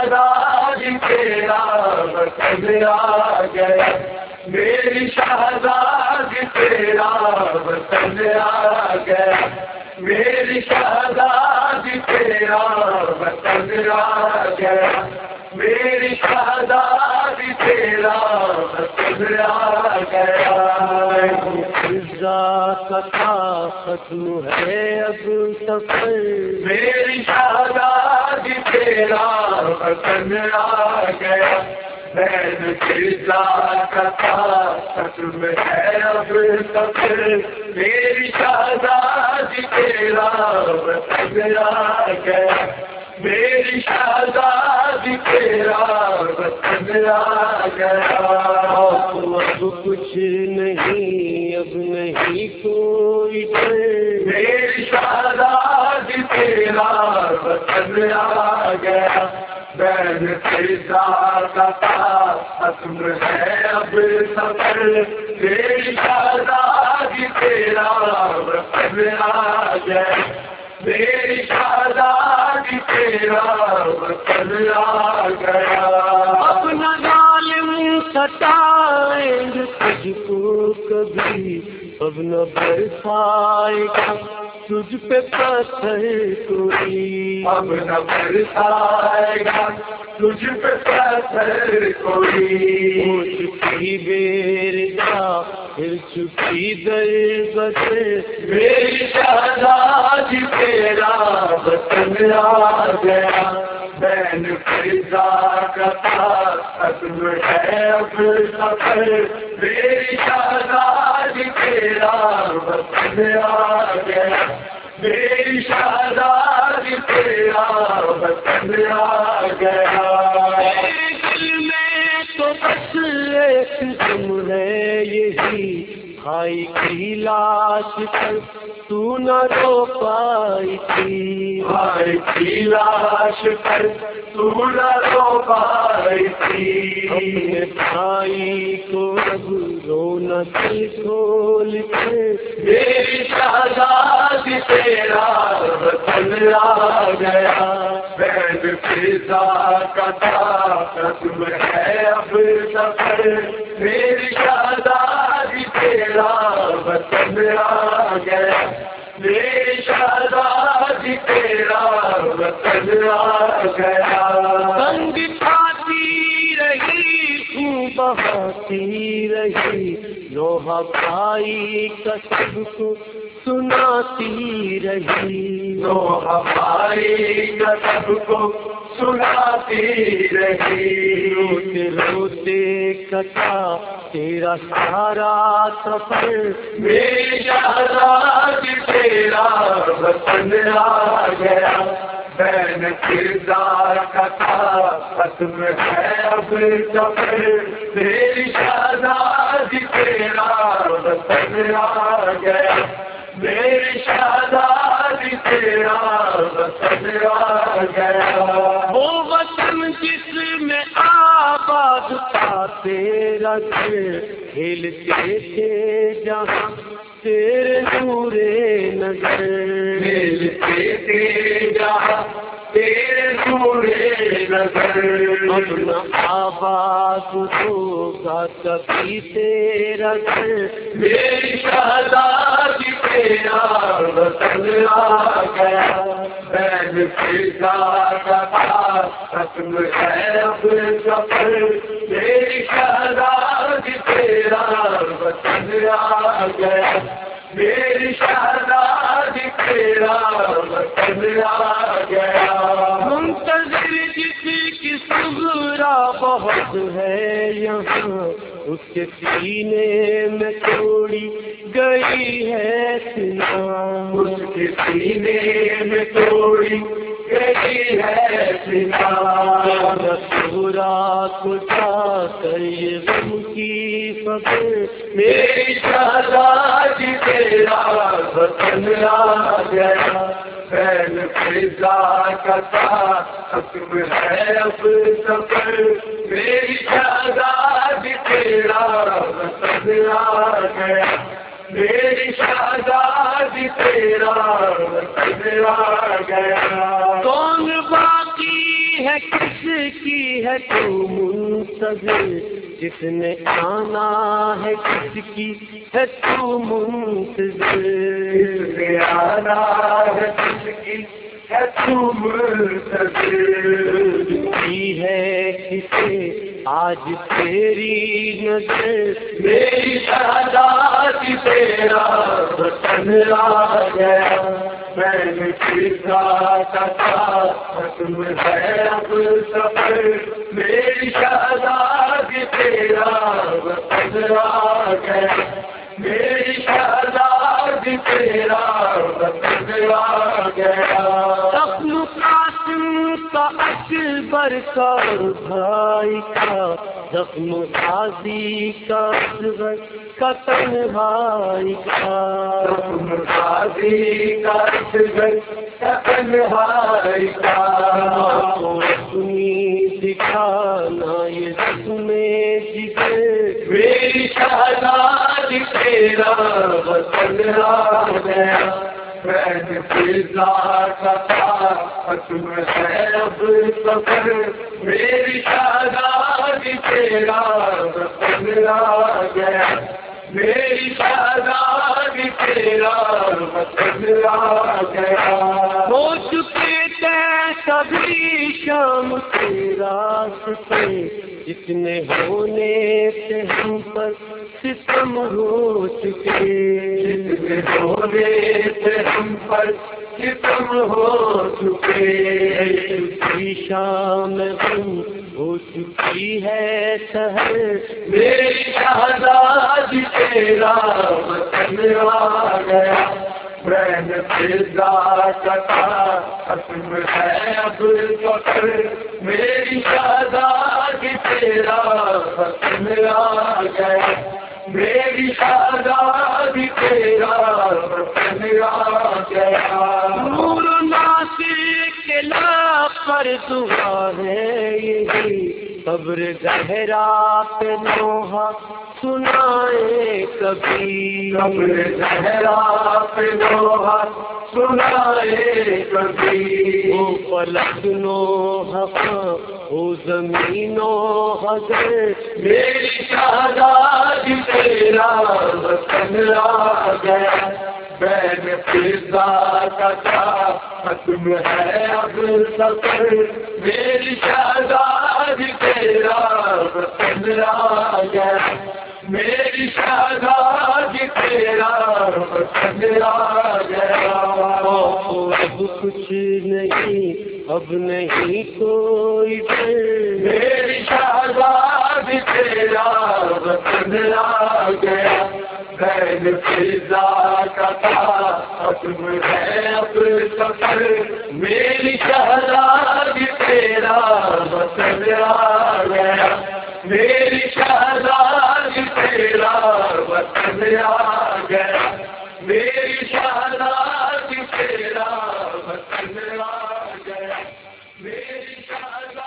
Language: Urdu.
شہزادی تیرا وطن آ گیا، میری شہزادی تیرا وطن آ گیا، میری شہزادی تیرا وطن آ گیا، میری شہزادی تیرا وطن آ گیا۔ کا ختم ہے اب سفر، میری شہزادی تیرا وطن آ گیا، بہن فضا کا ختم ہے اب سفر، میری شہزادی تیرا وطن آ گیا، میری شہزادی تیرا وطن آ گیا۔ اب کچھ نہیں، اب نہیں کوئی ڈر، میری شہزادی تیرا وطن آ گیا، بہن فضا کا ختم ہے اب سفر، میری شہزادی تیرا وطن آ گیا، میری شہزادی تیرا وطن آ گیا۔ اپنا ظالم ستائیں گے تجھ کو کبھی، اب نہ برسائے گا تجھ پہ پتھر کوئی، اب نہ برسائے گا تجھ پہ پتھر کوئی، ہو چکی بیر جا پھر چکی در بدر، میری شہزادی تیرا وطن آ گیا، بہن فضا کا ختم ہے اب سفر، میری شہزادی تیرا وطن آ گیا، میری شہزادی تیرا وطن آ گیا۔ دل میں تو بس ایک غم ہے یہی، بھائی کی لاش پر تو نہ رو پائی تھی، بھائی کی لاش پر تو نہ رو پائی تھی، اپنے بھائی کو اب رونا دل کھول کے، میری شہزادی تیرا وطن آ گیا، بہن فضا کا ختم ہے اب سفر، میری شہزادی تیرا وطن آ گیا، میری شہزادی تیرا وطن آ گیا۔ تنگ کھاتی رہی خون بہاتی رہی، لوہا بھائی کا سب کو سناتی رہی، لوہا بھائی کا سب کو سناتی رہی، روتے روتے کٹا تیرا سارا سفر، میری شہزادی تیرا وطن آ گیا، بہن فضا کا ختم ہے اب سفر، میری شہزادی تیرا وطن آ گیا، میری شہزادی تیرا وطن آ گیا۔ وہ وطن جس میں آباد تھا تیرا گھر، کھیلتے تھے جہاں تیرے نور نظر، کھیلتے تھے جہاں تیرے نور نظر، اپنا آباد ہوگا کبھی تیرا گھر، میری شہزادی تیرا وطن آ گیا، بہن فضا کا ختم ہے اب سفر، میری شہزادی تیرا وطن آ گیا، میری شہزادی تیرا وطن آ گیا۔ منتظر کسی کی صغرا بہت ہے یہاں، اس کے سینے میں توڑی گئی ہے سنا، اس کے سینے میں توڑی گئی ہے سنا، صغرا کو جا کر یہ غم کی فکر، میری شہزادی تیرا وطن آ گیا، بہن فضا کا ختم ہے اب سفر، میری شہزادی تیرا وطن آ گیا، میری شہزادی تیرا وطن آ گیا۔ کون باقی ہے کس کی ہے تو منتظر، جس نے آنا ہے کس کی ہے تو منتظر، جس نے آنا ہے کس کی ہے تو منتظر، کی ہے کسے آج تیری نظر، میری شہزادی تیرا وطن آ گیا، میں نے سیکھا تھا ختم ہے اب سفر، میری شہزادی تیرا وطن آ گیا، میری شہزادی تیرا وطن آ گیا، زخم قاسم کا اکبر کا بھائی کا، زخم غازی کا اصغر کا تنہائی کا، زخم غازی کا اصغر کا تنہائی کا، اپنی دکھانا یہ زخم جگر، میری شہزادی تیرا وطن آ گیا، میں نے فضا کا تھا ختم ہے اب سفر، میری شہزادی تیرا وطن آ گیا، میری شہزادی تیرا وطن آ گیا، ہو چکے تھے کبھی شام تیرا سے، جتنے ہونے سے ہم پر ستم ہو چکے، جتنے ہونے سے ہم پر ختم ہو چکے، کی شام غم ہو چکی ہے سحر، میری شہزادی تیرا وطن آ گیا، میں نے فضا کا تھا ختم ہے اب سفر، میری شہزادی تیرا وطن آ گیا، میری شہزادی تیرا وطن آ گیا، نور ناصر کے لاپ پر دعا ہے یہی، قبر گہرا پہ لوہا سنائے کبھی، قبر گہرا پہ لوہا سنائے کبھی، وہ فلک نو حقا وہ زمین و حضر، میری شہزادی تیرا وطن آ گیا، میں نے فضا کا تھا ختم ہے اب سفر، میری شہزادی تیرا وطن آ گیا، میری شہزادی تیرا وطن آ گیا، اب کچھ نہیں اب نہیں کوئی ڈر، میری شہزادی تیرا وطن آ گیا، میں فضا کا تھا ختم ہے اب سفر، میری شہزادی تیرا وطن آ گیا، میری شہزادی تیرا وطن آ گیا، میری شہزادی تیرا وطن آ گیا، میری شہزادی